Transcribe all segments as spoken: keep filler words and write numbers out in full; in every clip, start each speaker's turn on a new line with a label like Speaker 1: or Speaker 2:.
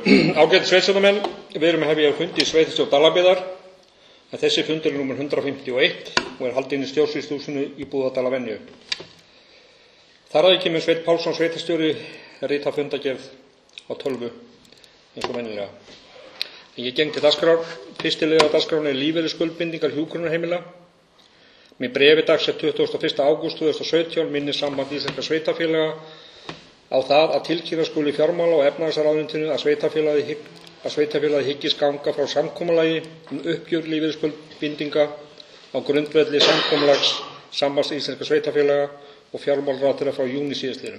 Speaker 1: Ágætu sveitarstjórnarmenn, við erum að hefja fund í sveitarstjórn Dalabyggðar, en þessi fundur er númer hundrað fimmtíu og eitt og er haldinn í stjórnsýsluhúsinu í Búðardalavenju. Þar að auki mun Sveinn Pálsson sveitarstjóri rita fundargerð á tölvu eins og venjulega. Ég geng til dagskrár. Fyrsti liður á dagskránni er lífeyrisskuldbindingar hjúkrunarheimila. Með bréfi dagsett tuttugasta og fyrsta ágúst tvö þúsund og sautján minnir Samband íslenskra sveitarfélaga á það að tilkynna skuli fjármála- og efnahagsráðuneytinu að sveitarfélagið að sveitarfélagið hyggist ganga frá samkomulagi um uppgjör lífeyrisskuldbindinga á grundvelli samkomulags Sambands íslenskra sveitarfélaga og fjármálaráðherra frá júní síðastliðnum.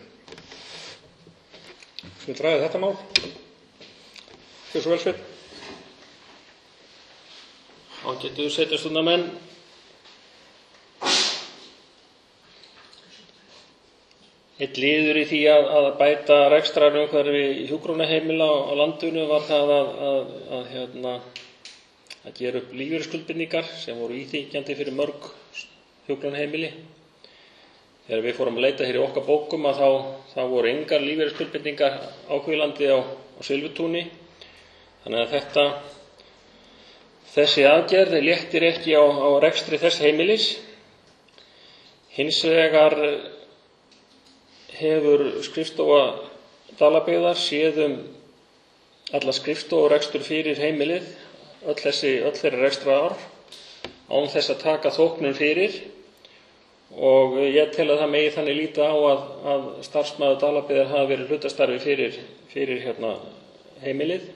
Speaker 1: Svo við ræðum þetta mál. Gjörðu svo vel, Sveinn.
Speaker 2: Ágætu sveitarstjórnarmenn. Einn liður í því að, að bæta rekstrarumhverfi hjúkrunarheimila á landinu var það að, að, að, hérna, að gera upp lífeyrisskuldbindingar sem voru íþyngjandi fyrir mörg hjúkrunarheimili. Þegar við fórum að leita hér í okkar bókum að þá, þá voru engar lífeyrisskuldbindingar ákveðlandi á, á Silfurtúni. Þannig að þetta, þessi aðgerð léttir ekki á, á rekstri þess heimilis. Hins vegar hefur skrifstofa Dalabyggðar séð um alla skrifstofurekstur fyrir heimilið, öll þessi öll þeirra rekstrarár, án þess að taka þóknun fyrir, og ég tel að það megi þannig líta á að, að starfsmaður Dalabyggðar hafi verið hlutastarfi fyrir, fyrir hérna, heimilið.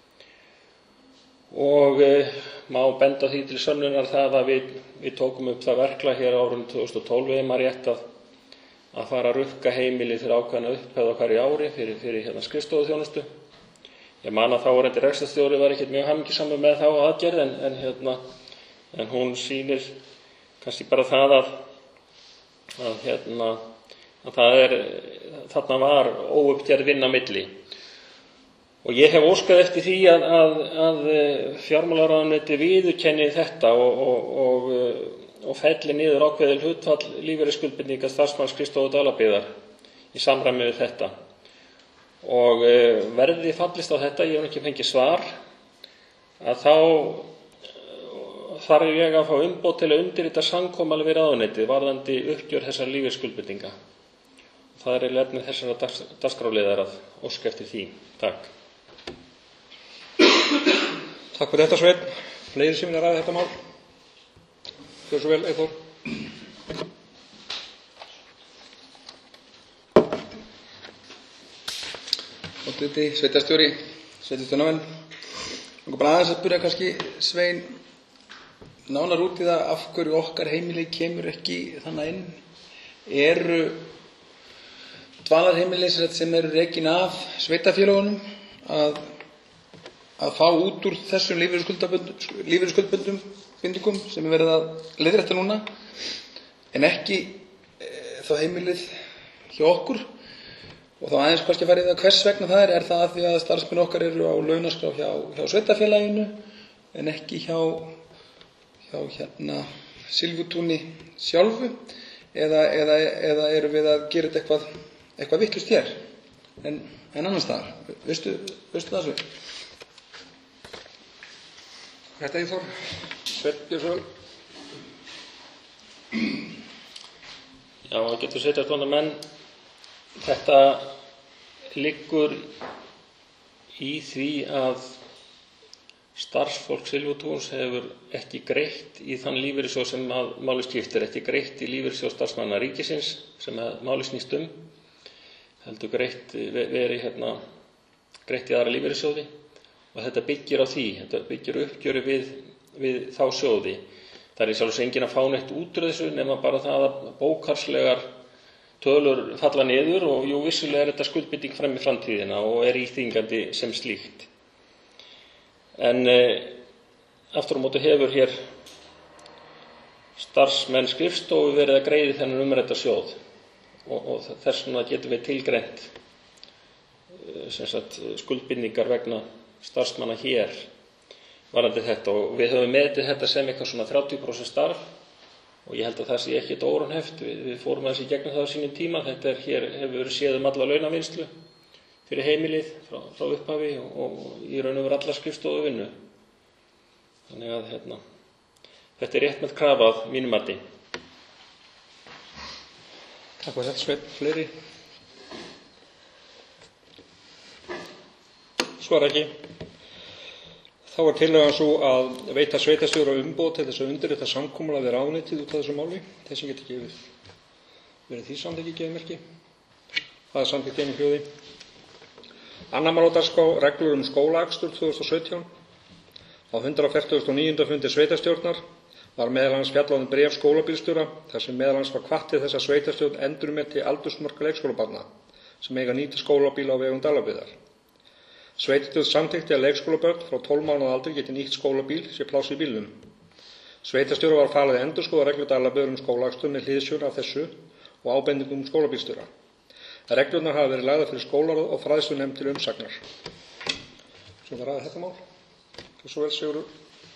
Speaker 2: Og e, má benda því til sönnunar það að við, við tókum upp það verklag hér árinu tvö þúsund og tólf ef maður rétt að að fara að rukka heimilið fyrir ákveðna upphæð á hverju ári fyrir, fyrir hérna skrifstofuþjónustu. Ég man að þáverandi rekstrarstjóri var ekkert mjög hamingjusamur með þá aðgerð, en, en, hérna, en hún sýnir kannski bara það að, að, hérna, að það er, þarna var óuppgerð vinna milli. Og ég hef óskað eftir því að, að, að fjármálaráðuneyti viðurkenni þetta og, og, og og felli niður ákveðið hlutfall lífeyrisskuldbindinga starfsmannsskrifstofu Dalabyggðar í samræmi við þetta. Og verði fallist á þetta, ég hef ekki fengið svar, að þá þarf ég að fá umboð til að undirrita samkomulag við ráðuneytið varðandi uppgjör þessar lífeyrisskuldbindinga. Það er efni þessara dagskrárliðar að óska eftir því. Takk.
Speaker 1: Takk fyrir þetta, Sveinn. Fleiri sem vilja ræða þetta mál? Gjörðu svo vel, Eyþór.
Speaker 3: Óttiti, sveitarstjóri, sveitarstjórnarmenn. Langar bara aðeins að spyrja kannski Svein nánar út í það af hverju okkar heimili kemur ekki þannig inn. Eru dvalarheimili sem eru rekin af sveitarfélögunum að, að fá út úr þessum lífeyrisskuldbindum bindingum sem er verið að leiðrétta núna, en ekki e, þá heimilið hjá okkur, og þá aðeins kannski að fara í það hvers vegna það er. Er það að því að starfsmenn okkar eru á launaskrá hjá, hjá sveitarfélaginu en ekki hjá, hjá hérna Silfurtúni sjálfu, eða, eða, eða eru við að gera þetta eitthvað, eitthvað vitlaust hér en, en annars staðar? Veistu, veistu það svo?
Speaker 1: Þetta er Eyþór. Sveinn, gjörðu svo vel.
Speaker 2: Já, það getur sveitarstjórnarmenn. Þetta liggur í því að starfsfólk Silfurtúns hefur ekki greitt í þann lífeyrissjóð sem að máli skiptir, ekki greitt í lífeyrissjóð starfsmanna ríkisins sem að máli snýst um, heldur greitt verið hérna, greitt í aðra lífeyrissjóði, og þetta byggir á því, þetta byggir uppgjöri við við þá sjóði. Það er í sjálfs enginn að fá neitt út úr þessu nema bara það að bókhaldslegar tölur falla niður, og jú, vissulega er þetta skuldbinding fram í framtíðina og er íþyngjandi sem slíkt. En e, aftur á móti hefur hér starfsmenn skrifstofu verið að greiði þennan umrædda sjóð, og, og þess vegna getum við tilgreint e, sem sagt, skuldbindingar vegna starfsmanna hér varandi þetta, og við höfum metið þetta sem eitthvað svona þrjátíu prósent starf, og ég held að það sé ekki þetta óraunhæft. Við, við fórum aðeins í gegnum það á sínum tíma. Þetta er hér hefur verið séð um alla launavinnslu fyrir heimilið frá, frá upphafi og, og í raun og veru alla skrifstofuvinnu. Þannig að hérna, þetta er réttmæt krafa að mínu mati.
Speaker 1: Takk fyrir þetta, Sveinn. Fleiri? Svar ekki. Þá er tillagan svo að veita sveitarstjóra umboð til þess að undirrita samkomulag við ráðuneytið út af þessu máli. Þessi getur gefið verið því samþykki gefið merki. Það er samþykkt einu hljóði. Annar mál á dagskrá, reglur um skólaakstur tvö þúsund og sautján. Á hundrað fertugasta og níunda fundi sveitarstjórnar var meðal annars fjallað um bréf skólabílstjóra þar sem meðal annars var hvatt til þess að sveitarstjórn endurmeti aldursmörk leikskólabarna sem eiga nýta skólabíla á vegum Dalabyggðar. Sveitarstjórn samþykkti að leikskólabörn frá tólf mánaða aldri geti nýtt skólabíl sé pláss í bílnum. Sveitarstjóra var falið að endurskoða reglur Dalabyggðar um skólaakstur með hliðsjón af þessu og ábendingum skólabílstjóra. Reglurnar hafa verið lagðar fyrir skólaráð og fræðslunefnd til umsagnar. Svo það ræða þetta mál. Svo vel, Sigurður.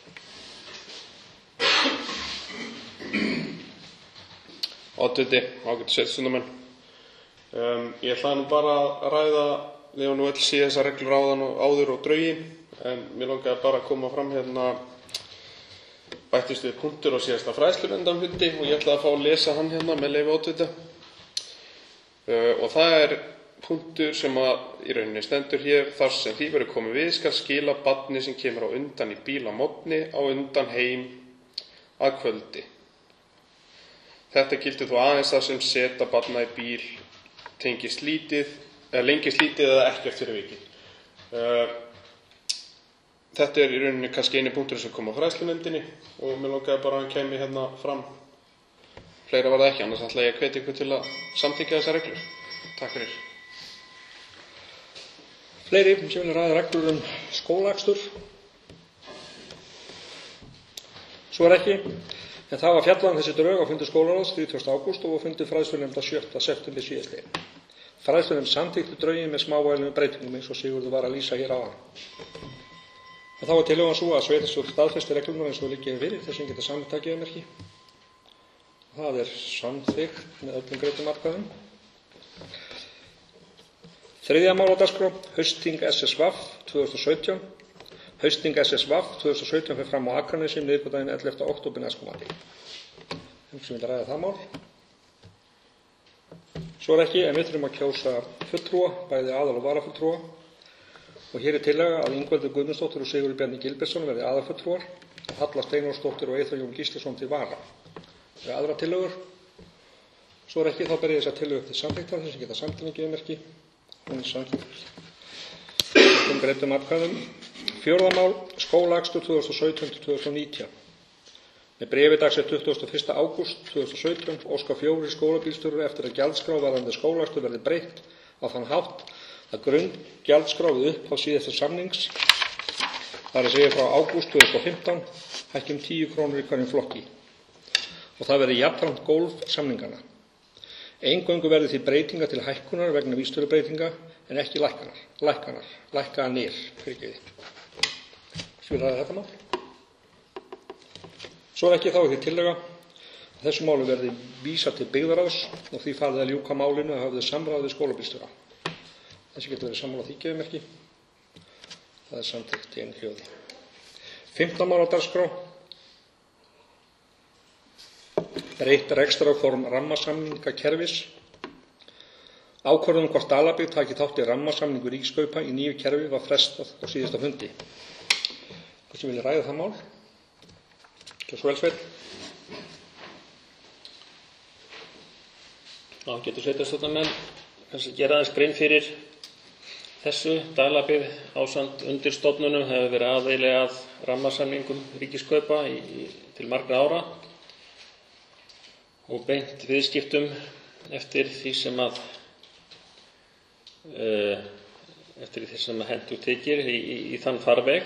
Speaker 4: Oddviti, ágætu sveitarstjórnarmenn. Um, ég ætlaði nú bara að ræða, við höfum nú öll séð þessar reglur áðan og áður og drögin, en mér langaði bara að koma fram hérna bættist við punktur á síðasta fræðslunefndarfundi og ég ætlaði að fá að lesa hann hérna með leyfi oddvita. Uh, og það er punktur sem að í rauninni stendur hér: þar sem því verður komið við skal skila barni sem kemur á undan í bíl á morgni á undan heim að kvöldi. Þetta gildir þó aðeins þar sem seta barna í bíl tengist lítið, eða lengist lítið eða ekkert fyrir vikið. Uh, þetta er í rauninni kannski eini punktur sem kom á fræðslunefndinni og mér langaði bara að hann kæmi hérna fram. Fleira var það ekki, annars ætla ég að hvetja ykkur til að samþykkja þessar reglur. Takk fyrir.
Speaker 1: Fleiri sem vilja ræða reglur um skólaakstur? Svo er ekki, en það var fjallað um þessi drög á fundi skólaráðs þrítugasta ágúst og á fundi fræðslunefndar sjötta september síðastliðinn. Fræðslunefnd samþykkti drögin með smávægilegum breytingum eins og Sigurður var að lýsa hér áðan. En þá var tillagan sú að sveitarstjórn staðfesti reglurnar eins og liggja fyrir þess sem geta samtakið merki. Það er samþykkt með öllum greiddum atkvæðum. Þriðja mál á dagskrá, haustþing S S V tvö þúsund og sautján. Haustþing S S V tvö þúsund og sautján fer fram á Akranesi miðvikudaginn ellefta október næstkomandi. Þeim sem vilja ræða það mál. Svo er ekki, en við þurfum að kjósa fulltrúa, bæði aðal- og varafulltrúa. Og hér er tillaga að Ingveldur Guðmundsdóttir og Sigurður Bjarni Gilbertsson verði aðalfulltrúar og Halla Steinórsdóttir og Eyþór Jón Gíslason til vara. Það er aðra tillögur. Svo er ekki, þá ber ég þess að tillögu upp til samþykktar þess að geta samtímingið merki. Hún er samþykkt um greiddum atkvæðum. Fjórða mál, skólaakstur tvö þúsund og sautján til tvö þúsund og nítján. Með bréfi dagsett tuttugasta og fyrsta ágúst tvö þúsund og sautján óska fjórir skólabílstjórar eftir að gjaldskrá varðandi skólaakstur verði breytt á þann hátt að grunngjaldskrá við upphaf síðasta samnings, það er að segja frá ágúst tvö þúsund og fimmtán, hækki um tíu krónur í hverjum flokki og það verði jafnframt gólf samningana. Eingöngu verði því breytinga til hækkunar vegna vísitölubreytinga en ekki lækkanar, lækkanar, lækkanir, fyrirgeði. Svo vil ræða þetta mál. Svo er ekki þá ekki tillaga að þessu máli verði vísað til byggðaráðs og því farið að ljúka málinu að hafðu samráð við skólabílstjóra. Þessi getur verið sammála því gefmerki. Það er samþykkt í einu hljóði. Fimmta mál á dagskrá. Breytt rekstrarform rammasamningakerfis. Ákvörðun um hvort Dalabyggð taki þátt í rammasamningu ríkiskaupa í nýju kerfi var frestað á síðasta fundi. Þessi vilja ræða það mál. Svo vel, Sveinn.
Speaker 2: Já, getur sveitarstjórnarmenn kannski gera aðeins grein fyrir þessu. Dalabyggð ásamt undirstofnunum hefur verið aðili að rammasamningum ríkiskaupa í, í, til margra ára og beint viðskiptum eftir því sem að uh, eftir því sem að hentugt þykir í, í, í þann farveg.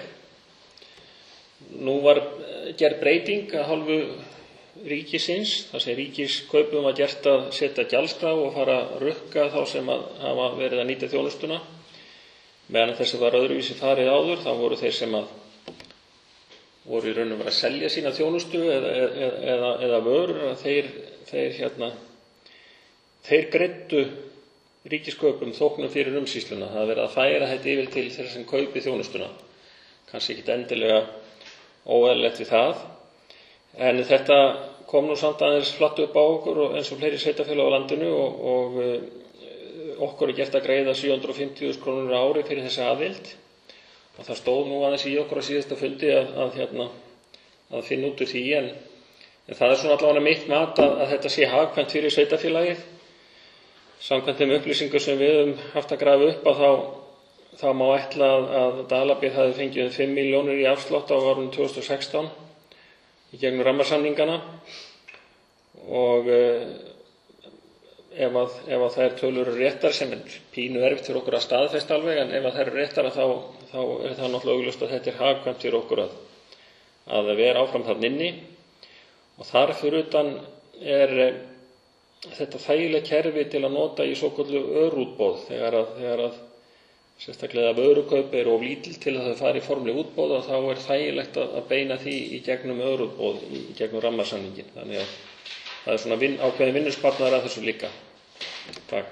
Speaker 2: Nú var gerð breyting að hálfu ríkisins, þar sem ríkiskaupum var gert að setja gjaldskrá og fara að rukka þá sem að hafa verið að nýta þjónustuna. Meðan þess að var öðruvísi farið áður, þá voru þeir sem að voru í raun og veru að selja sína þjónustu eða, eða, eða, eða vörur, að þeir, þeir, hérna, þeir greiddu ríkiskaupum þóknun fyrir umsýsluna. Það er verið að færa þetta yfir til þeirra sem kaupi þjónustuna. Kannski ekki endilega óeðlilegt við það. En þetta kom nú samt aðeins flatt upp á okkur og eins og fleiri sveitarfélög á landinu og, og uh, okkur er gert að greiða sjö hundruð og fimmtíu þúsund krónur á ári fyrir þessa aðild. Og það stóð nú aðeins í okkur á síðasta fundi að, að, hérna, að finna út úr því. En, en það er svona allavega mitt mat að, að þetta sé hagkvæmt fyrir sveitarfélagið. Samkvæmt þeim upplýsingar sem við höfum haft að grafa upp að þá, þá má ætla að, að Dalabyggð hafi fengið um fimm milljónir í afslátt á árinu tvö þúsund og sextán í gegnum rammasamningana og uh, ef, að, ef að þær tölur eru réttar, sem er pínu erfitt fyrir okkur að staðfesta alveg, en ef að þær eru réttar þá, þá er það náttúrulega augljóst að þetta er hagkvæmt fyrir okkur að, að vera áfram þarna inni. Og þar fyrir utan er þetta þægileg kerfi til að nota í svoköllu örútboð þegar að, þegar að sérstaklega vörukaup er of lítil til að þau fari í formleg útboð og þá er þægilegt að, að beina því í gegnum örútboð, í gegnum rammasamningin. Þannig að það er svona vin, ákveðin vinnusparnaður að þessu líka. Takk.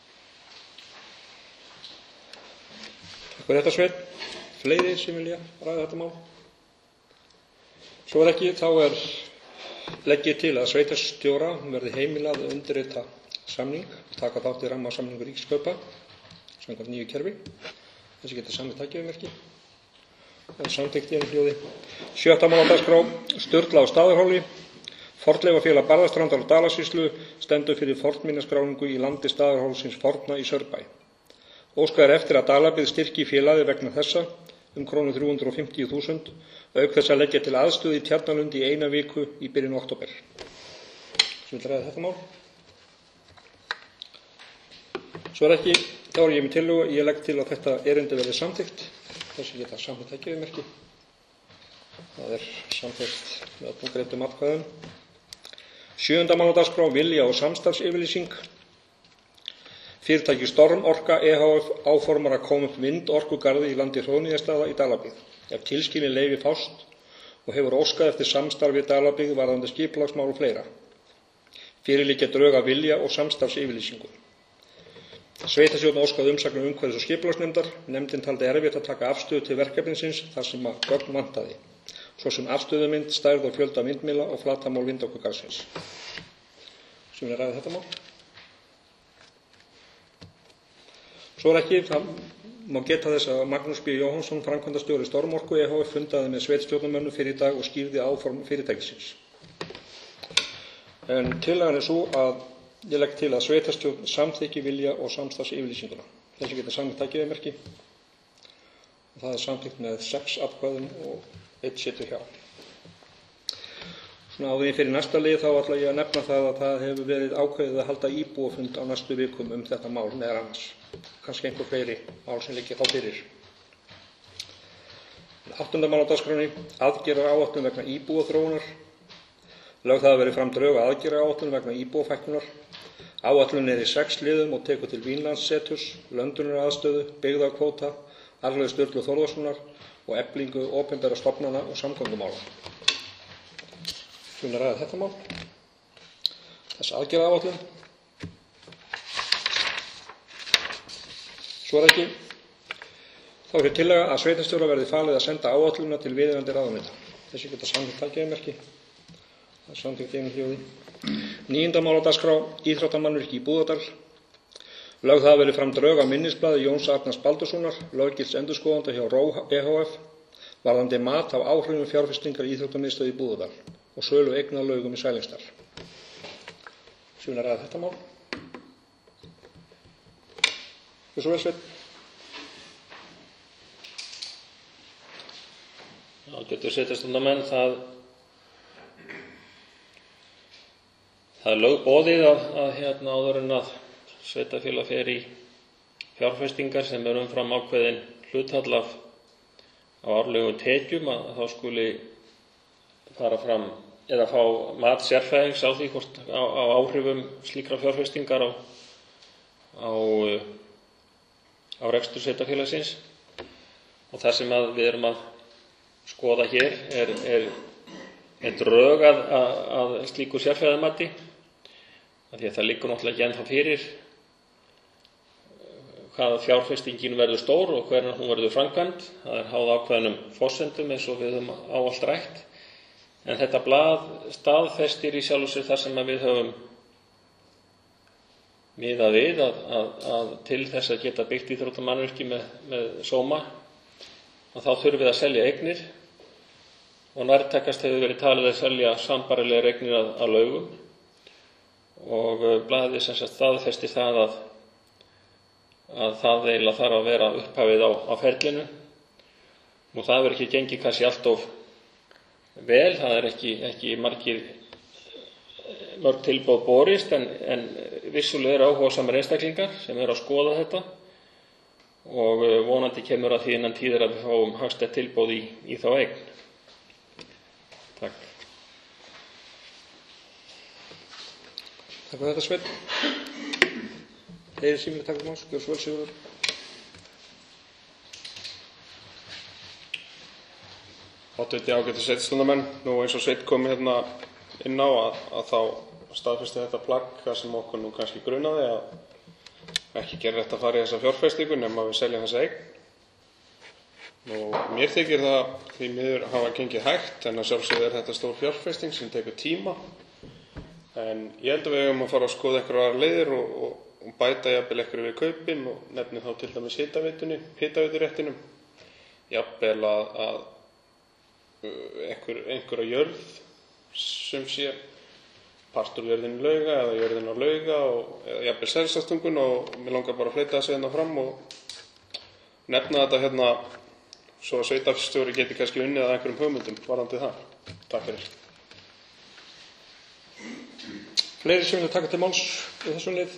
Speaker 1: Takk fyrir þetta, Sveinn. Fleiri sem vilja ræða þetta mál? Svo er ekki, þá er legg ég til að sveitarstjóra verði heimilað að undirrita samning, taka þátt í rammasamningu ríkiskaupa samkvæmt nýju kerfi. Þessi getur samið tækifærismerki. Það er samþykkt í einu hljóði. Sjötta mál á dagskrá, Sturla á Staðarhóli. Fornleifafélag Barðastrandar og Dalasýslu stendur fyrir fornminjaskráningu í landi Staðarhólsins forna í Saurbæ. Óskað er eftir að Dalabyggð styrki félagið vegna þessa um krónu þrjú hundruð og fimmtíu þúsund, auk þess að leggja til aðstöðu í Tjarnalundi í eina viku í byrjun október. Svo vil ræða þetta mál. Svo er ekki, þá er ég með tillögu, ég legg til að þetta erindi verði samþykkt. Þessi geta samþykkt tækifærismerki. Það er samþykkt með öllum greiddum atkvæðum. Sjöunda mál á dagskrá, vilja og samstarfsyfirlýsing. Fyrirtæki Storm Orka e h f áformar að koma upp vindorkugarði í landi Hróðnýjarstaða í Dalabyggð. Ef tilskilin leyfi fást og hefur óskað eftir samstarfi við Dalabyggð varðandi skipulagsmál og fleira. Fyrir liggja drög af vilja og samstarfsyfirlýsingu. Sveitarstjórn óskaði umsagnar umhverfis- og skipulagsnefndar. Nefndin taldi erfitt að taka afstöðu til verkefnisins þar sem að gögn vantaði, svo sem afstöðumynd, stærð og fjölda vindmylla og flatarmál vindorkugarðsins. Sem við ræðum þetta mál. Svo er ekki, það má geta þess að Magnús B. Jóhannsson, framkvæmdastjóri Storm Orku e h f, fundaði með sveitstjórnarmönnum fyrir í dag og skýrði áform fyrirtækisins. En tillagan er svo að ég legg til að sveitarstjórn samþykki vilja og samstarfsyfirlýsinguna. Þessi geta samþykkt tækifærismerki. Það er samþykkt með sex atkvæðum og einn situr hjá. Svona áður en fyrir næsta lið þá ætla ég að nefna það að það hefur verið ákveðið að halda íbúafund á næstu vikum um þetta mál meðal annars. Kannski einhver fleiri mál sem liggja þá fyrir. Áttunda mál á dagskránni, aðgerðaráætlun vegna íbúaþróunar. Lögð það verið fram drög að aðgerðaráætlun vegna íbúafækkunar. Áætlun er í sex liðum og tekur til Vínlandsseturs, löndunaraðstöðu, byggðakvóta, Arnleifs Sturlu Þórðarsonar og eflingu opinberra stofnana og samgöngumála. Svona ræða þetta mál. Þessa aðgerðaráætlun. Svo er ekki, þá er tillaga að sveitarstjóra verði falið að senda áætlunina til viðeigandi ráðuneyta. Þessi geta samþykkt tækifærismerki. Það er samþykkt í einu hljóði. Níunda mál á dagskrá, íþróttamannvirki í Búðardal. Lögð það verið fram drög á minnisblaði Jóns Arnars Baldurssonar, löggilts endurskoðanda hjá Ró e h f, varðandi mat á áhrifum fjárfestingar í íþróttamiðstöð í Búðardal og sölu eignarlaugum í Sælingsdal. Svo vil ræða þetta mál. Svo vel, Sveinn.
Speaker 2: Já, getur sveitarstjórnarmenn, það það er lögboðið að, að hérna áður en að sveitarfélag fer í fjárfestingar sem er umfram ákveðin hlutfall af á árlegum tekjum að þá skuli fara fram eða fá mat sérfræðings á því hvort á, á áhrifum slíkra fjárfestingar á á, á rekstur sveitarfélagsins. Og það sem að við erum að skoða hér er, er, er drög að, að, að slíku sérfræðimati, af því að það liggur náttúrulega ekki ennþá fyrir hvaða fjárfestingin verður stór og hvernig hún verður framkvæmd. Það er háð ákveðnum forsendum eins og við höfum ávallt rætt. En þetta blað staðfestir í sjálfu sér þar sem að við höfum miðað við að, að, að til þess að geta byggt íþróttamannvirki með, með sóma að þá þurfum við að selja eignir og nærtækast hefur verið talið að selja sambærilegar eignir að, að Laugum og blaðið sem sagt staðfestir það að, að það eiginlega þarf að vera upphafið á, á ferlinu og það verður ekki gengið kannski allt of vel, það er ekki, ekki margir mörg tilboð borist en, en vissulega eru áhugasamir einstaklingar sem eru að skoða þetta og vonandi kemur að því innan tíðar að við fáum hagstætt tilboð í, í þá eign. Takk.
Speaker 1: Takk fyrir þetta, Sveinn. Þeir sem vilja taka máls, gjör svo vel, Sigurður.
Speaker 4: Háttvirtir ágætu sveitarstjórnarmenn, nú eins og Sveinn kom hérna inn á að, að þá staðfesti þetta plagg sem okkur nú kannski grunaði að ekki gera rétt að fara í þessa fjárfestingu nema við seljum þessa eign. Nú, mér þykir það því miður hafa gengið hægt en að sjálfsögðu er þetta stór fjárfesting sem tekur tíma. En ég held að við höfum að fara að skoða einhverjar leiðir og, og, og bæta jafnvel einhverju við kaupin og nefni þá til dæmis hitaveitunni, hitaveituréttinum. Jafnvel að, að einhver, einhverja jörð sem sé partur jörðin í Lauga eða jörðin á Lauga og eða jafnvel Selstastungun og mér langar bara að fleita þessu hérna fram og nefna þetta hérna svo að sveitarstjóri geti kannski unnið að einhverjum hugmyndum varðandi það. Takk fyrir.
Speaker 1: Fleiri sem vilja taka til máls í þessum lið?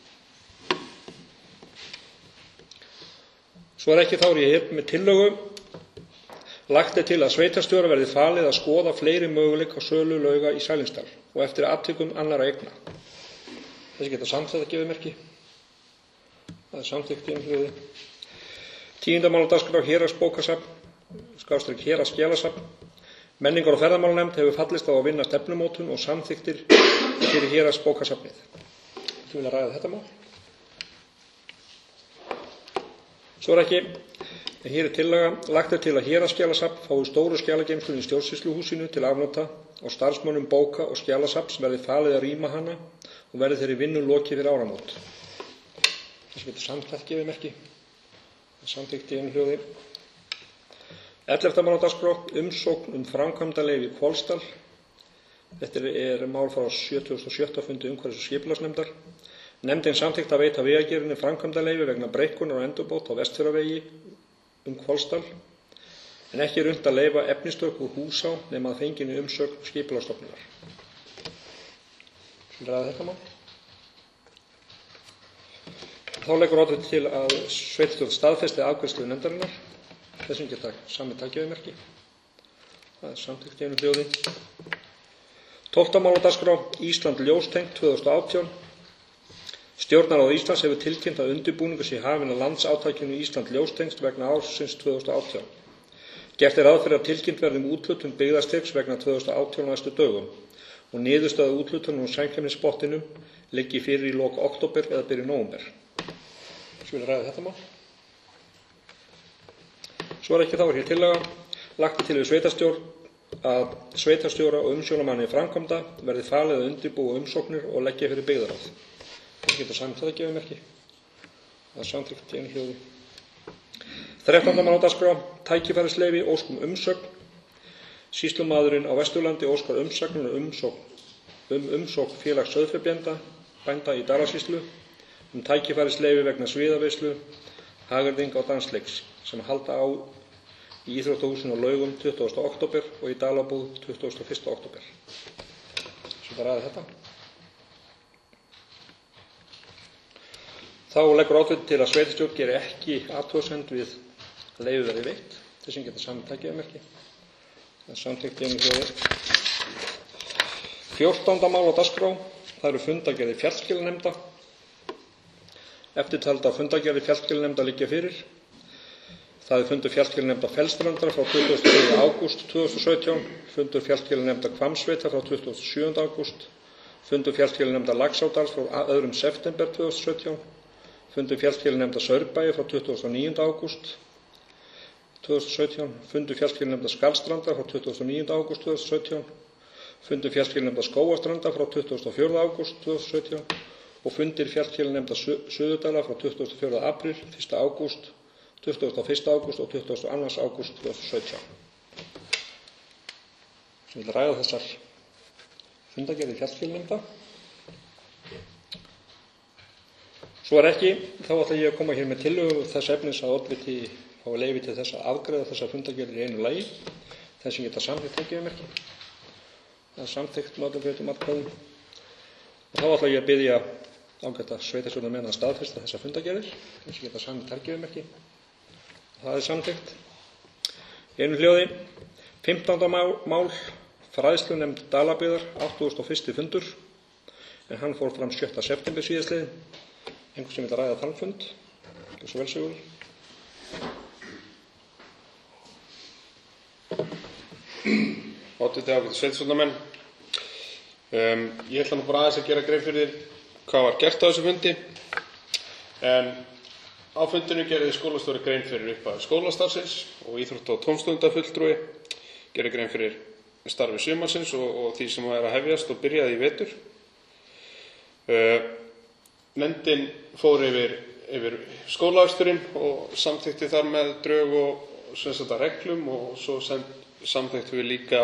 Speaker 1: Svo er ekki þá er ég hef með tillögu. Lagt er til að sveitarstjóra verði falið að skoða fleiri möguleika á sölu Lauga í Sælingsdal og eftir atvikum annarra eigna. Þessi geta samþykkt að gefa merki. Það er samþykkt í einhverju. Tíunda mál á dagskrá héraðsbókasafn, skástrík héraðsskjalasafn. Menningar- og ferðamálanefnd hefur fallist á að vinna stefnumótun og samþykktir fyrir héraðsbókasafnið. Þú vilja ræða þetta mál? Svo er ekki. En hér er tillaga, lagt er til að héraðsskjalasafn fái stóru skjalageymslu í stjórnsýsluhúsinu til afnota og starfsmönnum bóka- og skjalasafns verði falið að rýma hana og verði þeirri vinnu lokið fyrir áramót. Þessi getur samtlætt gefið merki. Það er samþykkt í einu hljóði. ellefta mál á dagskrá, umsókn um framkvæmdaleyfi Hvolsdal. Þetta er mál frá sjötugasta og sjötta fundi umhverfis- og skipulagsnefndar. Nefndin samþykkt að veita vegagerðinni framkvæmdaleyfi vegna breikkunar og endurbót á Vestfjarðavegi um Hvolsdal, en ekki er unnt að leyfa efnistöku úr Húsá nema að fenginni umsögn Skipulagsstofnunar. Sem ræða þetta mál. Þá leggur orðið til að sveitarstjórn staðfesti afgreiðslu nefndarinnar. Þessum geta sami takjaðumerki. Það er samþykkt í einu hljóði. tólfta mál á dagskrá, Ísland ljóstengt tvö þúsund og átján. Stjórnarráð Íslands hefur tilkynnt að undirbúningur sé hafinn að landsátakinu Ísland ljóstengst vegna ársins tvö þúsund og átján. Gert er ráð fyrir að tilkynnt verði um úthlutun byggðastyrks vegna tvö þúsund og átján á næstu dögum og niðurstaða úthlutunar úr samkeppnisbotninum liggi fyrir í lok október eða byrjun nóvember. Svo vil ég ræða þetta mál. Svo er ekki þá er hér tillaga. Lagt er til við sveitarstjórn að sveitarstjóra og umsjónarmanni framkvæmda verði falið að undirbúa umsóknir og leggja fyrir byggðaráð. Það getur samþykkt að gefa merki. Það er samþykkt í einu hljóði. þrettánda mál á dagskrá, tækifærisleyfi, óskum umsögn. Sýslumaðurinn á Vesturlandi óskar umsögn um umsókn, um umsókn félags sauðfjárbænda bænda í Dalasýslu um tækifærisleyfi vegna sviðaveislu, hagyrðinga og dansleiks sem halda á í íþróttahúsinu á Laugum tuttugasta október og í Dalabúð tuttugasta og fyrsta október. Svo það ræði þetta. Þá leggur átveit til að sveitarstjórn geri ekki athugasemd við leyfi verði veitt. Þessum geta samtækið merki. Það er samþykkt í einu hljóði. fjórtánda mál á dagskrá. Það eru fundargerðir fjallskilanefnda. Eftirtalda fundargerðir fjallskilanefnda liggja fyrir. Það er fundur fjallskilanefnda Fellsstrandar frá tuttugasta og þriðja ágúst tvö þúsund og sautján, fundur fjallskilanefnda Hvammsveitar frá tuttugasta og sjöunda ágúst, fundur fjallskilanefnda Laxárdals frá öðrum september tvö þúsund og sautján, fundur fjallskeiðanefndar Saurbæjar frá tuttugasta og níunda ágúst tvö þúsund og sautján, fundur fjallskeiðanefndar Skarðsstrandar frá tuttugasta og níunda ágúst tvö þúsund og sautján, fundur fjallskeiðanefndar Skógarstrandar frá tuttugasta og fjórða ágúst tvö þúsund og sautján og fundir fjallskeiðanefndar Suðurdala frá tuttugasta og fjórða apríl, fyrsta ágúst, tuttugasta og fyrsta ágúst og tuttugasta og annan ágúst tvö þúsund og sautján. Sem vil ræða þessar fundargerðir fjallskeiðanefnda. Svo er ekki, þá ætla ég að koma hér með tillögu þess efnis að oddviti fái leyfi til þess að afgreiða þessar fundargerðir í einu lagi, þess sem geta samþykkt tækifæmerki. Það er samþykkt með öllum breyttum atkvæðum. Og þá ætla ég að biðja ágæta sveitarstjórnarmenn að staðfesta þessar fundargerðir, þess sem geta samþykkt tækifæmerki. Það er samþykkt. Í einu hljóði, fimmtánda mál, fræðslunefnd Dalabyggðar, áttugasta og fyrsti fundur, en hann fór fram sjötta september síðastliðinn. Einhver sem vil ræða þann fund, ekki svo vel Sigur.
Speaker 4: Oddviti ágætu sveitarstjórnarmenn. Um, ég ætla nú bara aðeins að gera grein fyrir hvað var gert á þessu fundi. En á fundinu gerði skólastjóri grein fyrir upphafi skólastarfsins og íþrótta- og tómstundafulltrúi gerði grein fyrir starfi sumarsins og, og því sem er að hefjast og byrjaði í vetur. Uh, Nefndin fór yfir, yfir skólaaksturinn og samþykkti þar með drög og sem sagt að reglum og svo sem, samþykkti við líka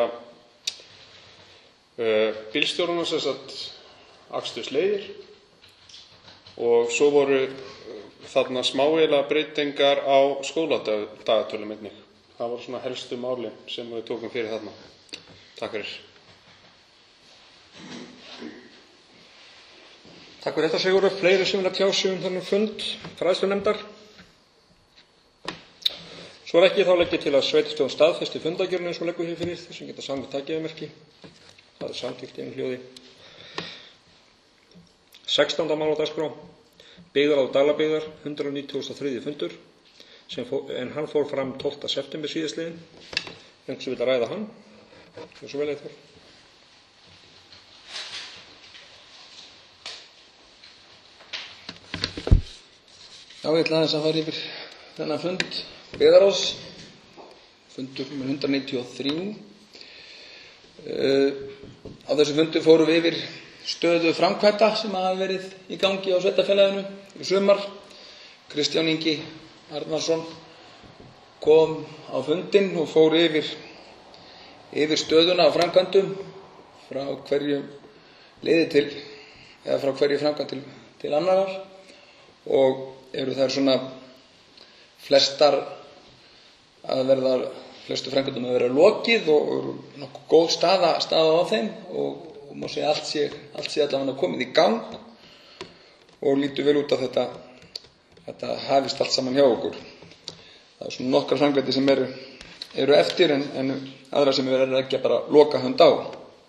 Speaker 4: uh, bílstjórana sem sagt akstursleiðir og svo voru uh, þarna smávægilegar breytingar á skóladagatölu einnig. Það voru svona helstu máli sem við tókum fyrir þarna. Takk fyrir.
Speaker 1: Takk fyrir þetta Sigurður. Fleiri sem vilja tjá sig um þennan fund fræðslunefndar? Svo er ekki, þá legg ég til að sveitarstjórn staðfesti fundargerðina eins og leggur hér fyrir þess sem geta samþykkt tækifæmerki. Það er samþykkt í einu hljóði. sextánda mál á dagskrá. Byggðarráð Dalabyggðar, hundrað nítugasta og þriðji fundur, fór, en hann fór fram tólfta september síðastliðinn. Einhver sem vil ræða hann? Og svo vel eitthvað.
Speaker 3: Já, ég ætla aðeins að fara yfir þennan fund byggðarráðs, fundur nummer hundrað níutíu og þrjú. Uh, á þessu fundi fórum við yfir stöðu framkvæmda sem hafa verið í gangi á sveitarfélaginu í sumar. Kristján Ingi Arnarsson kom á fundinn og fór yfir, yfir stöðuna á framkvæmdum frá hverju liði til, eða frá hverju framkvæmd til, til annarar og eru þær svona flestar að verða, flestu framkvæmdum að vera lokið og nokkuð góð staða, staða á þeim og, og má segja allt sé, allt sé allavega komið í gang og lítur vel út af þetta, þetta hafist allt saman hjá okkur. Það er svona nokkrar framkvæmdir sem eru, eru eftir en, en aðra sem við erum ekki að bara loka hönd á.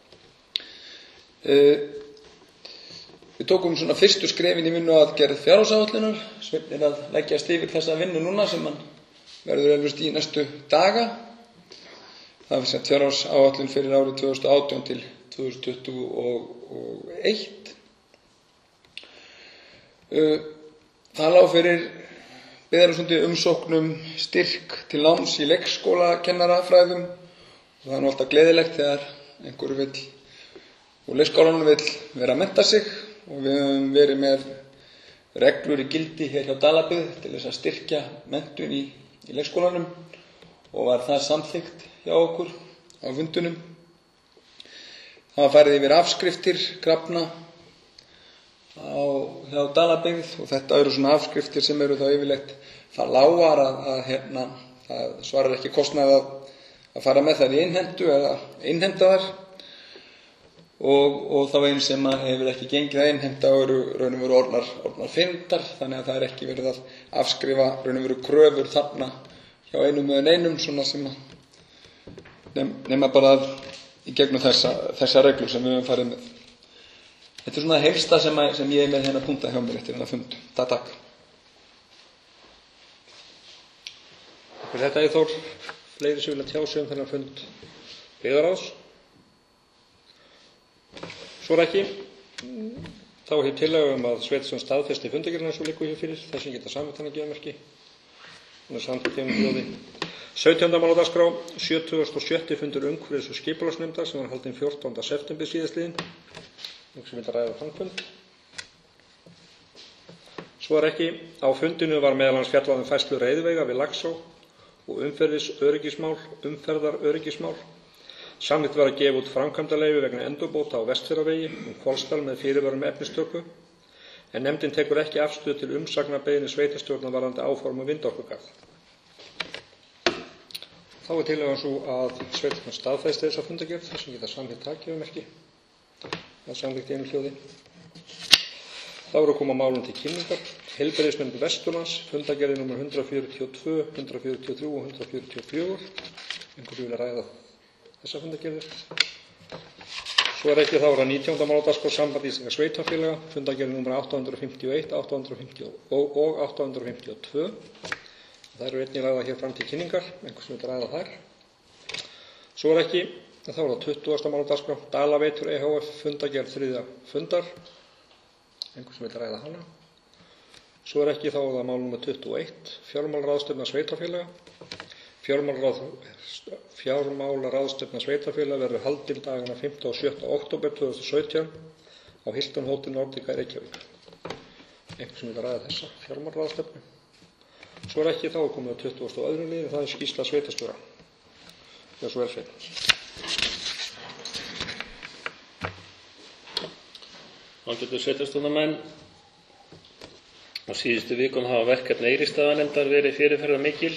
Speaker 3: Uh, Við tókum svona fyrstu skrefin í vinnu að gerð fjárhagsáætlunar. Sveinn er að leggjast yfir þessa vinnu núna sem hann verður eflaust í næstu daga. Það er sett fjárhagsáætlun fyrir árið tvö þúsund og átján til tvö þúsund tuttugu og eitt. Það lá fyrir Byggðarráðsundi umsóknum styrk til náms í leikskólakennarafræðum og það er nú alltaf gleðilegt þegar einhver vill úr leikskólanum vill vera að mennta sig. Og við höfum verið með reglur í gildi hér hjá Dalabyggð til þess að styrkja menntun í, í leikskólanum og var það samþykkt hjá okkur á fundunum. Það var farið yfir afskriftir krafna á, hjá Dalabyggð og þetta eru svona afskriftir sem eru þá yfirleitt það lágar að, að hérna, það svarar ekki kostnað að, að fara með þær í innhentu eða innhenta þær. Og, og þá einn sem hefur ekki gengið að innheimta og eru raun og veru orðnar, orðnar fyrndar, þannig að það er ekki verið að afskrifa raun og veru kröfur þarna hjá einum eða einum svona sem að nema bara í gegnum þessa, þessa reglur sem við höfum farið með. Þetta er svona helsta sem, að, sem ég er með hérna punta hjá mér eftir hérna fund. Takk, takk.
Speaker 1: Þetta er Þór. Fleiri sem vilja tjá sig um þennan fund Byggðarráðs? Svo er ekki. Þá er hér tillaga um að sveitarstjórn staðfesti fundargerðina svo liggur hér fyrir, þess sem geta samþykkt hana geðmerki. Hún er samþykkt geðum hljóði. sautjánda mál á dagskrá, sjötugasta og sjötta fundur umhverfis- og skipulagsnefndar sem var haldinn fjórtánda september síðastliðinn. Einhver sem vil ræða þann fund? Svo er ekki. Á fundinu var meðal annars fjallað um færslu reiðvega við Laxá og umferðaröryggismál, umferðaröryggismál. Samþykkt var að gefa út framkvæmdaleyfi vegna endurbóta á Vestfjarðavegi um Hvolsdal með fyrirvörum efnistöku, en nefndin tekur ekki afstöðu til umsagnarbeiðni sveitarstjórnar varðandi áform um vindorkugarð. Þá er tillagan sú að sveitarstjórn staðfesti þessa fundargerð, þess sem geta samþykkt það geðmerki. Það er samþykkt í einu hljóði. Þá eru að koma málum til kynningar. Heilbrigðisnefnd Vesturlands, fundargerði númer hundrað fjörutíu og tvö, hundrað fjörutíu og þrjú og hundrað fjörutíu og fjögur. Einhverju vilja ræða þessa fundargerðir. Svo er ekki. Þá er að nítjánda mál á dagskrá Samband íslenskra sveitarfélaga, fundargerði númer átta hundruð fimmtíu og eitt, átta hundruð fimmtíu og, og átta hundruð fimmtíu og tvö. Það eru einnig ræða hér fram til kynningar, einhver sem vil ræða þær. Svo er ekki. Þá er það tuttugasta mál á dagskrá Dalaveitur e h f, fundargerð þriðja fundar. Einhver sem vil ræða hana. Svo er ekki. Þá er það mál númer tuttugu og eitt, fjármálaráðstefna sveitarfélaga. Fjármálaráð, fjármálaráðstefna sveitarfélaga verður haldin dagana fimmta og sjötta október tvö þúsund og sautján á Hilton Hotel Nordica í Reykjavík. Einhver sem vil ræða þessa fjármálaráðstefnu. Svo er ekki. Þá er komið á tuttugasta og öðrum liði, það er skýrsla sveitarstjóra. Já, svo er sveit.
Speaker 2: Ágætu sveitarstjórnarmenn, á síðustu vikum hafa verkefni Eiríksstaðanefndar verið fyrirferðarmikil.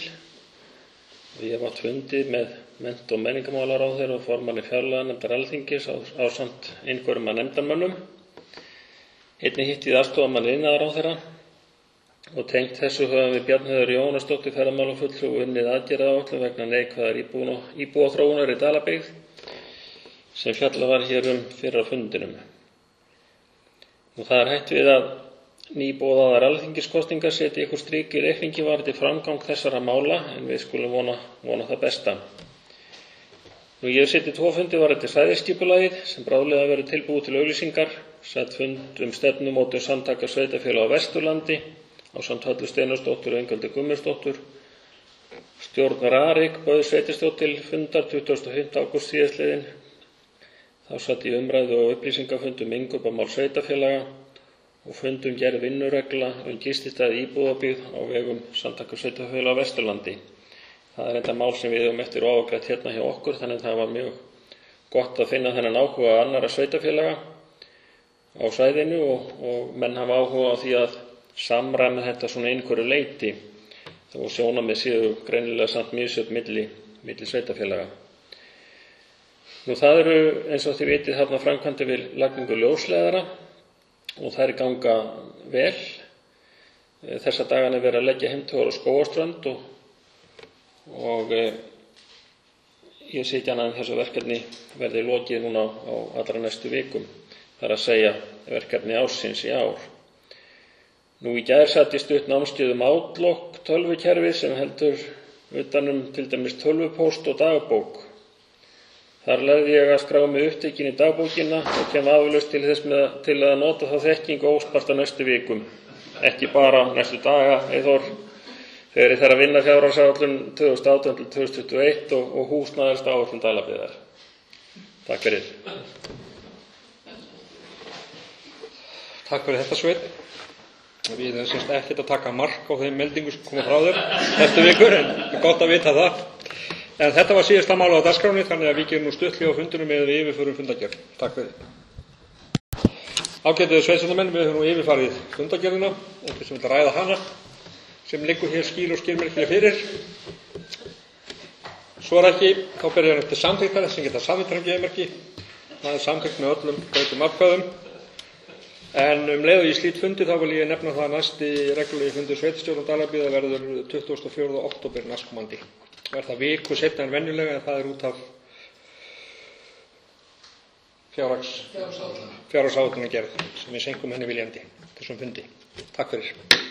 Speaker 2: Ég hef átt fundi með mennt- og menningarmálaráðherra og formanni fjárlaganefndar Alþingis ásamt einhverjum af nefndarmönnum. Einnig hitti ég aðstoðarmann iðnaðarráðherra og tengt þessu höfum við Bjarnheiður Jónasdóttir ferðamálafulltrúi unnið aðgerðaáætlun vegna neikvæðar íbúaþróunar í Dalabyggð sem fjallað var hér um fyrir á fundinum. Og það er hætt við að nýboðaðar alþingiskosningar setji ykkur strik í reikningi varðandi framgang þessara mála, en við skulum vona, vona það besta. Nú, ég hef setið tvo fundi varðandi svæðisskipulagið sem bráðlega verður tilbúið til auglýsingar, sett fund um stefnumótun samtaka sveitarfélaga á Vesturlandi ásamt Höllu Steinarsdóttur og Ingöldu Gummarsdóttur. Stjórn RARIK bauð sveitarstjórn til fundar tuttugasta og fimmta ágúst síðastliðinn. Þá satt í umræðu og upplýsingafund um innkaupamál sveitarfélaga og fundum gerð vinnuregla um gististaði íbúðabyggð á vegum samtaka sveitarfélaga á Vesturlandi. Það er enda mál sem við höfum eftir og ágætt hérna hjá okkur, þannig að það var mjög gott að finna þennan áhuga annarra sveitarfélaga á svæðinu og, og menn hafa áhuga á því að samræma þetta svona einhverju leyti þó sjónarmið séu greinilega samt misjöfn milli, milli sveitarfélaga. Nú, það eru, eins og þið vitið, þarna framkvæmdir við lagningu ljósleiðara og þær ganga vel. Þessa dagana er verið að leggja heimtugar á Skógarströnd og, og e, ég sé ekki annað en þessu verkefni verði lokið núna á, á allra næstu vikum. Það er að segja verkefni ársins í ár. Nú, í gær sat ég stutt námskeið um Outlook tölvukerfi sem heldur utanum til dæmis tölvupóst og dagbók. Þar lærði ég að skrá mig upptekin í dagbókina og kem aflaust til þess með, til að nota þá þekkingu óspart á næstu vikum. Ekki bara næstu daga, Eyþór, þegar ég þarf að vinna fjárhagsáætlun tvö þúsund og átján til tvö þúsund tuttugu og eitt og, og húsnæðisáætlun Dalabyggðar. Takk fyrir.
Speaker 1: Takk fyrir þetta, Sveinn. Við erum semst ekkert að taka mark á þeim meldingu sem koma frá þér næstu vikur, en það er gott að vita það. En þetta var síðasta mál á dagskráni, þannig að við gerum nú stuttlega á fundunum með við yfirförum fundargerð. Takk fyrir. Ágætu sveitarstjórnarmenn, við höfum nú yfirfarið fundargerðina, einhver sem vil ræða hana, sem liggur hér skýr og skilmerkilega fyrir. Svo er ekki, þá ber ég eftir samþykktar sem geta samþykktar um geðmerki. Það er samþykkt með öllum greiddum atkvæðum. En um leið og ég slít fundi þá vil ég nefna það að næsti reglulegi fundur sveitarstjórnar Dalabyggðar verður tuttugasta og fjórða október næstkomandi. Er það viku seinna en venjulega, en það er út af fjárhagsáætlunargerð sem við seinkum henni viljandi þessum fundi. Takk fyrir.